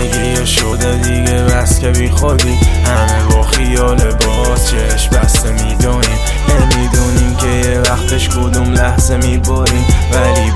زندگی شده دیگه بس که بی خودی، همه با خیال باز چشم بسته میدونیم، نمیدونیم که یه وقتش کدوم لحظه میبریم، ولی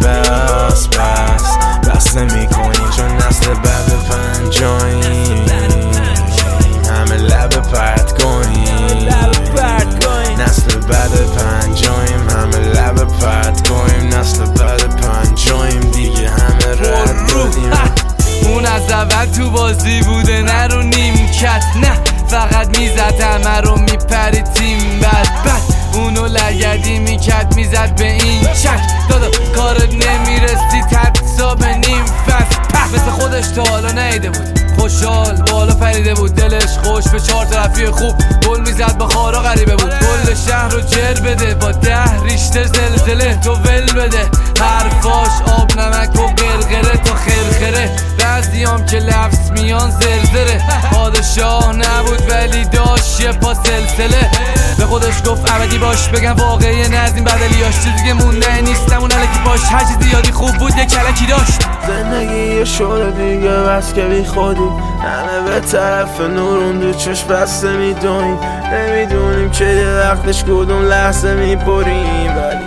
بس نمیکنیم چون نسل بعد پنجاییم، همه لب پرت کنیم، نسل بعد پنجاییم، همه لب پرت کنیم، نسل بعد پنجاییم دیگه همه رد دادیم. اون از اول تو بازی بوده نه رو نیمکت، نه فقط میزد همه رو میپرید تیم بد اونو لگدی میکرد میزد به این چک دادا کارت نمیرسید حتی به نیم فصل مثل خودش تا حالا نیده بود، خوشحال بالا پریده بود، دلش خوش به 4 طرفی خوب گل میزد با خارا غریبه بود، کل شهر رو جر بده با 10 ریشتر زلزله تو ول بده، حرفاش آب نمک و قرقره تا خرخره، بعضیام که لفظ میان زرزره، پادشاه نبود ولی داشت یه پا سلسله، به خودش گفت ابدی باش بگم واقعی نزدیم بدلیاش، چیزی که مونده نیستم اون علکی باش، هر چیزی یادی خوب بود یه کلکی داشت. زندگی شده دیگه بس که بی خودی، همه به طرف نورون دو چشم بسته میدونیم، نمیدونیم که یه وقتش کدوم لحظه میبریم، ولی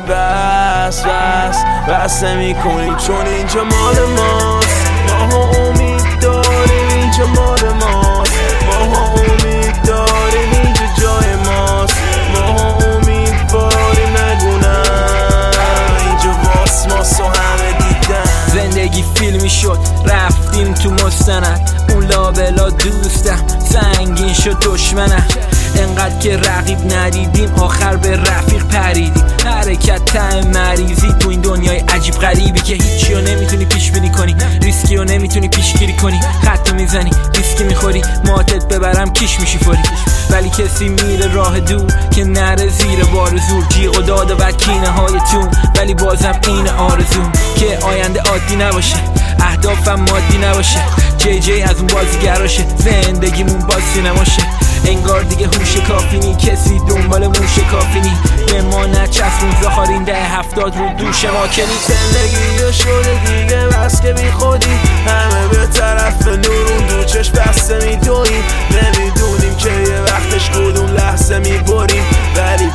بس نمیکنیم چون اینجا مال ماست، ماها امید داریم اینجا مال ماست، ماها امید داریم اینجا جای ماست، ماها امیدواریم نگونم اینجا واس ماست و همه دیدن. زندگی فیلمی شد رفتیم تو مستند، اون لابلا دوستم سنگین شد دشمنم، انقدر که رقیب ندیدیم آخر به رفیق پریدیم، حرکت ته مریضی تو این دنیای عجیب غریبی که هیچی رو نمیتونی پیش بینی کنی، ریسکی رو نمیتونی پیشگیری کنی، خط میزنی ریسکی میخوری، ماتت ببرم کیش میشی فوری، ولی کسی میره راه دور که نره زیر بار زور، جیغ و داد و بعد کینه های تون، ولی بازم این آرزوم که آینده عادی نباشه، اهدافم مادی نباشه، جی از اون بازیگراشه، زندگیمون باز سینماشه، انگار دیگه هوش کافی نی، کسی دنبال موش کافی نی، به ما نچسبون زخارین 10-70 رو دوش ما کنی. زندگی شده دیگه بس که بی خودی، همه به طرف نورون دو چشم بسته میدونیم، نمیدونیم که یه وقتش کدوم لحظه میبریم، ولی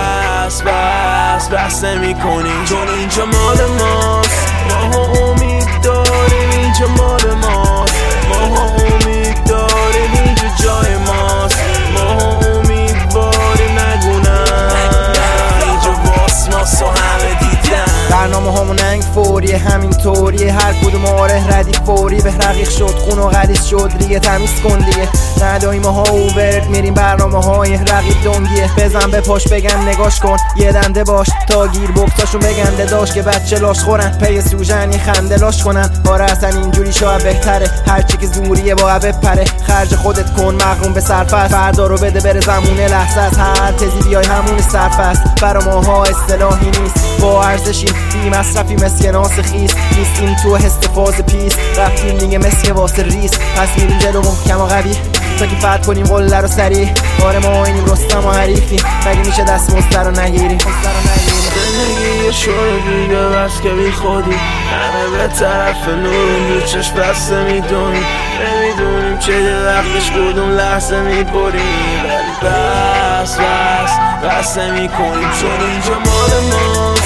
بس نمیکنیم چون اینجا مال ماست، ماها امید داریم اینجا مال ماست، ماها امید داریم اینجا جای ماست، ماها امیدواریم نگونم اینجا واس ماست و همه دیدن. برنامه همون ننگ فوریه همین طوریه، هر کدوم آره ردیف فوری به رقیق شد خون و غلیظ شد ریگه تمیز کن دیگه، نداییم ها اوورد میریم برنامه های رقیب دنگیه، بزن به پاش بگن نگاش کن یه دنده باش تا گیر بکتاشون بگنده داشت که بچه لاش خورن پی سوژنی خنده لاش کنن، آره اصلا اینجوری شاید بهتره، هرچی که زوریه باید بپره، خرج خودت کن مغروم به صرف، فردا رو بده بره زمونه لحظه است، هر تزی بیای همون صرف است، برا ماها اصطلاحی نیست با ارزشیم، بی مصرفی مسکه ناس خیس نیستیم تو استفاز پیس، رفتیم دیگه مسکه واسه ریس، پس میریم جلو محکم و قوی تا که فتح کنیم قله رو سریع، آره ما اینیم رستم و حریفیم، مگه میشه دست مزده رو نگیریم. زندگی شده دیگه بس که بی خودی، همه به طرف نورون دو چشم بسته میدونیم، نمیدونیم چه یه وقتش کدوم لحظه میبریم، ولی بس نمیکنیم چون اینجا مال ماست،